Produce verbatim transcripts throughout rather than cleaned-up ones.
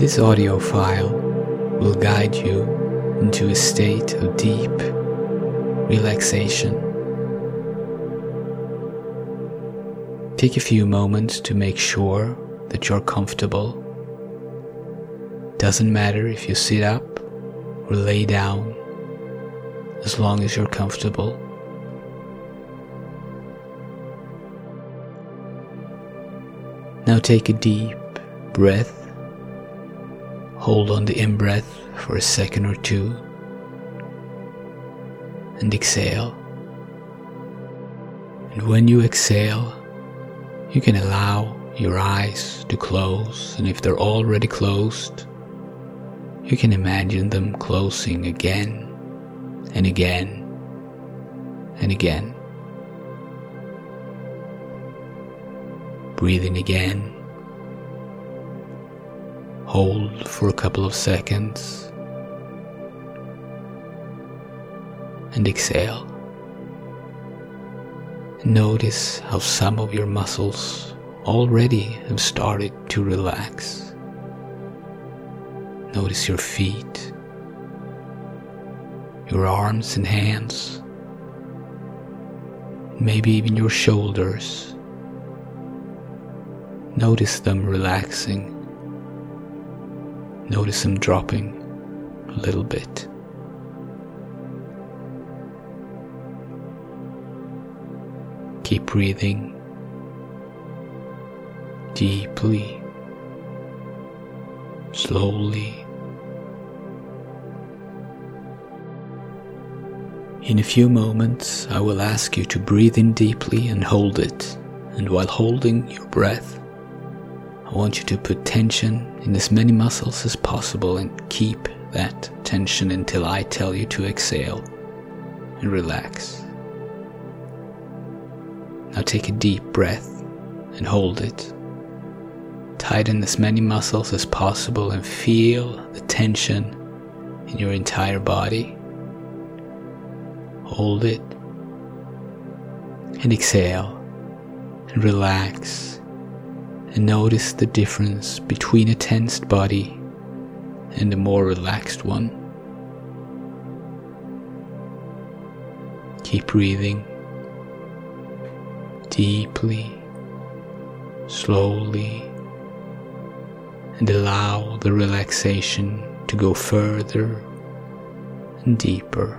This audio file will guide you into a state of deep relaxation. Take a few moments to make sure that you're comfortable. Doesn't matter if you sit up or lay down, as long as you're comfortable. Now take a deep breath. Hold on the in-breath for a second or two and exhale. And when you exhale, you can allow your eyes to close, and if they're already closed, you can imagine them closing again and again and again. Breathe in again. Hold for a couple of seconds and exhale. Notice how some of your muscles already have started to relax. Notice your feet, your arms and hands, maybe even your shoulders. Notice them relaxing. Notice them dropping a little bit. Keep breathing deeply, slowly. In a few moments, I will ask you to breathe in deeply and hold it. And while holding your breath, I want you to put tension in as many muscles as possible and keep that tension until I tell you to exhale and relax. Now take a deep breath and hold it. Tighten as many muscles as possible and feel the tension in your entire body. Hold it and exhale and relax. And notice the difference between a tensed body and a more relaxed one. Keep breathing deeply, slowly, and allow the relaxation to go further and deeper.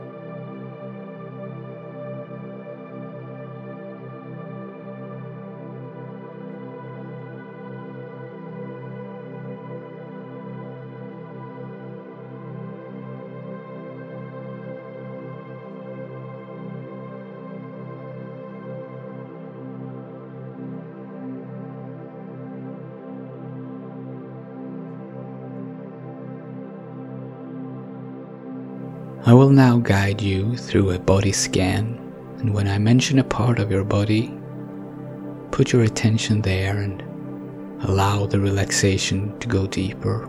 I will now guide you through a body scan, and when I mention a part of your body, put your attention there and allow the relaxation to go deeper.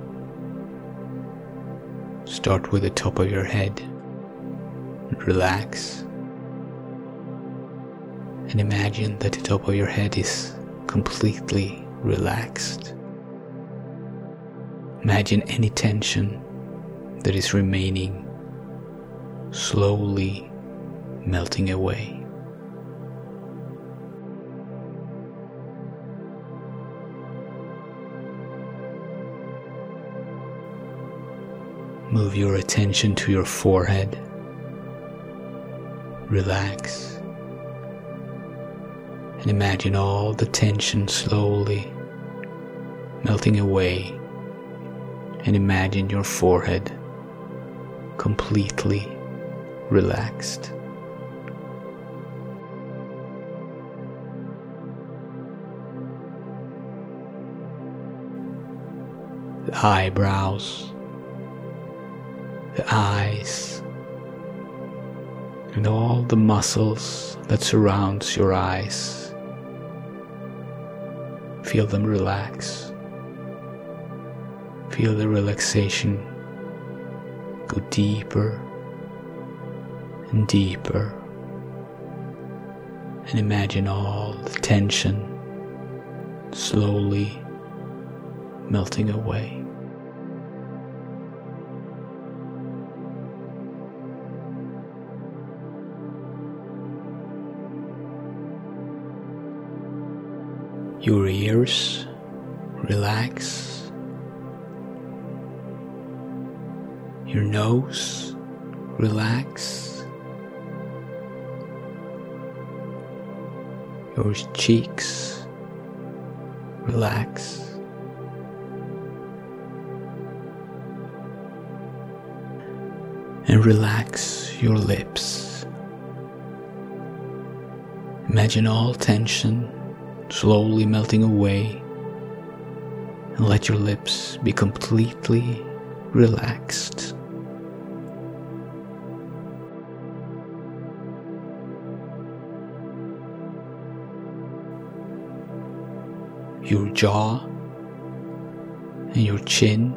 Start with the top of your head and relax. And imagine that the top of your head is completely relaxed. Imagine any tension that is remaining slowly melting away. Move your attention to your forehead. Relax. And imagine all the tension slowly melting away. And imagine your forehead completely relaxed. The eyebrows, the eyes, and all the muscles that surrounds your eyes. Feel them relax. Feel the relaxation go deeper and deeper, and imagine all the tension slowly melting away. Your ears relax. Your nose relax. Your cheeks relax. And relax your lips. Imagine all tension slowly melting away, and let your lips be completely relaxed. Your jaw and your chin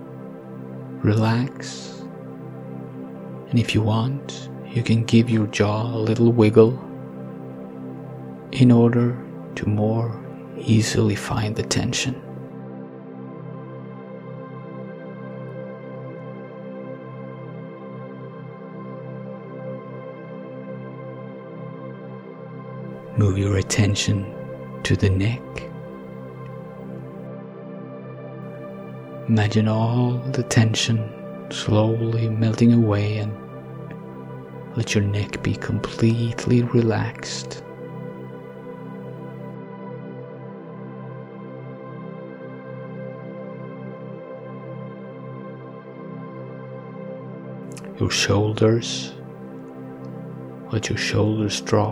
relax, and if you want, you can give your jaw a little wiggle in order to more easily find the tension. Move your attention to the neck. Imagine all the tension slowly melting away, and let your neck be completely relaxed. Your shoulders, let your shoulders drop,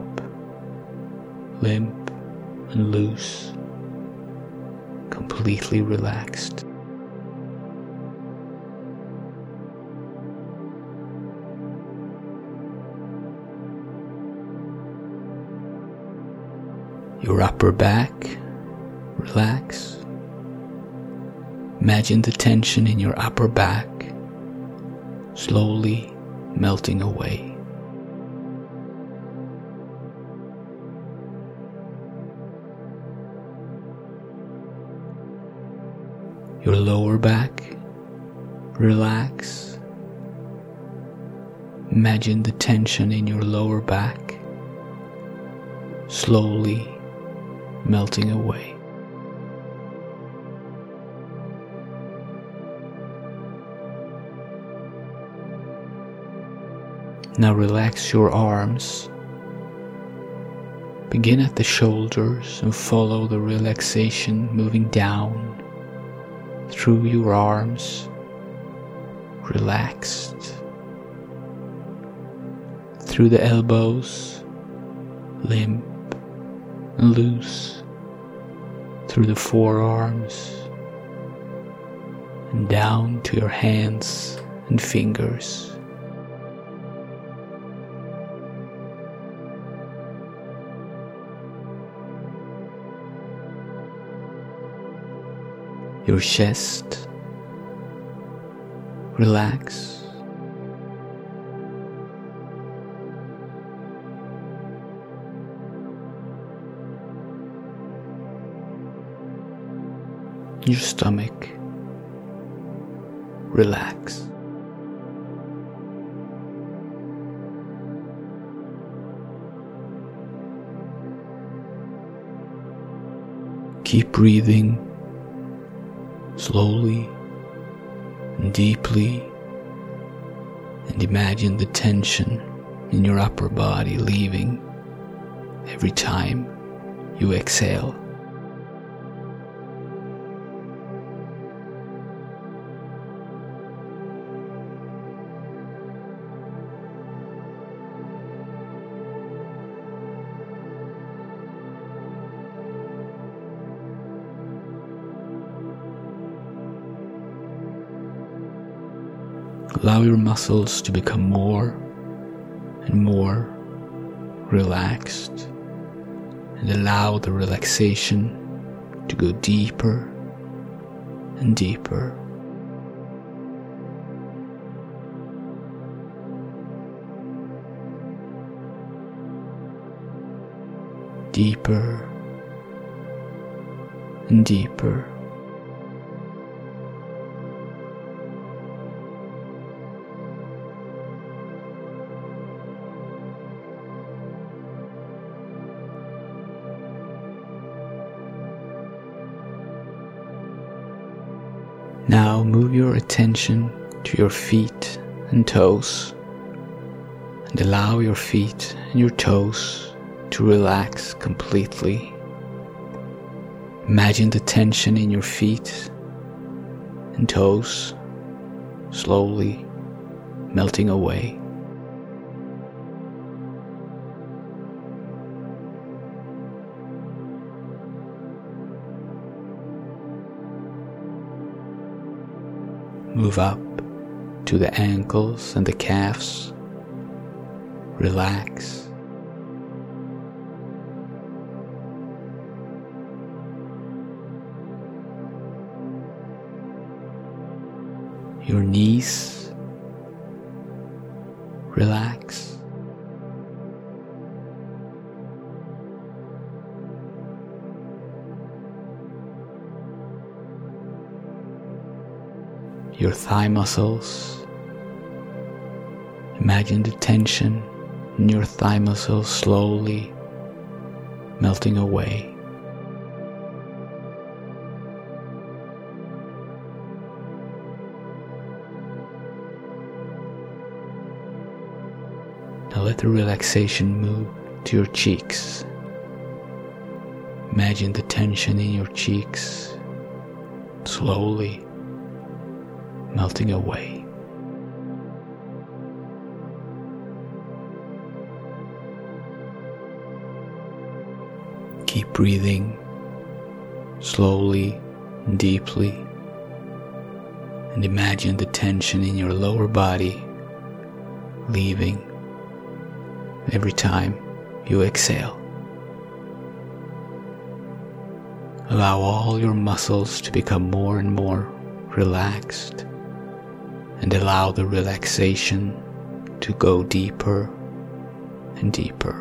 limp and loose, completely relaxed. Your upper back, relax. Imagine the tension in your upper back slowly melting away. Your lower back, relax. Imagine the tension in your lower back slowly melting away. Now relax your arms. Begin at the shoulders and follow the relaxation moving down through your arms, relaxed, through the elbows, limp and loose, through the forearms, and down to your hands and fingers. Your chest, relax. Your stomach, relax. Keep breathing slowly and deeply, and imagine the tension in your upper body leaving every time you exhale. Allow your muscles to become more and more relaxed, and allow the relaxation to go deeper and deeper. Deeper and deeper. Now move your attention to your feet and toes, and allow your feet and your toes to relax completely. Imagine the tension in your feet and toes slowly melting away. Move up to the ankles and the calves. Relax. Your knees. Relax. Your thigh muscles. Imagine the tension in your thigh muscles slowly melting away. Now let the relaxation move to your cheeks. Imagine the tension in your cheeks slowly melting away. Keep breathing slowly and deeply, and imagine the tension in your lower body leaving every time you exhale. Allow all your muscles to become more and more relaxed, and allow the relaxation to go deeper and deeper.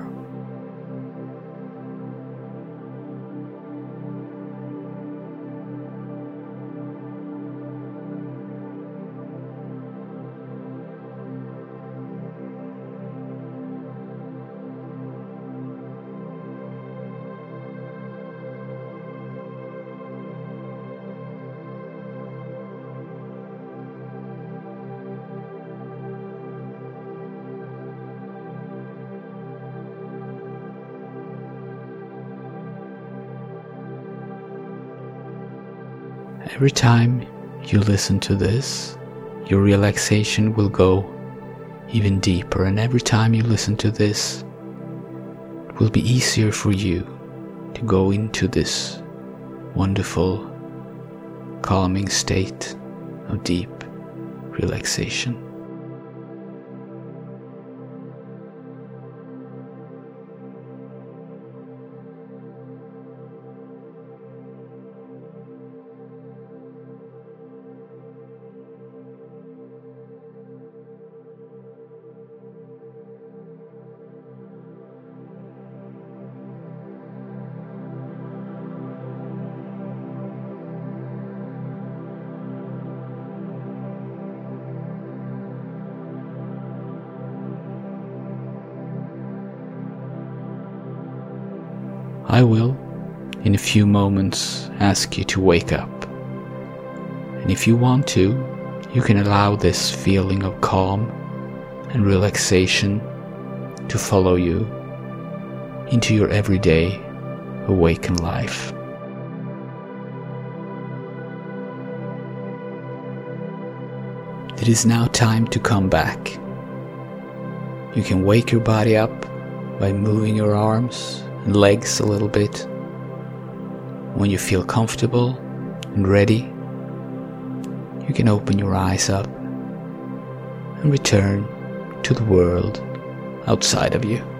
Every time you listen to this, your relaxation will go even deeper, and every time you listen to this, it will be easier for you to go into this wonderful, calming state of deep relaxation. I will, in a few moments, ask you to wake up. And if you want to, you can allow this feeling of calm and relaxation to follow you into your everyday awakened life. It is now time to come back. You can wake your body up by moving your arms and legs a little bit. When you feel comfortable and ready, you can open your eyes up and return to the world outside of you.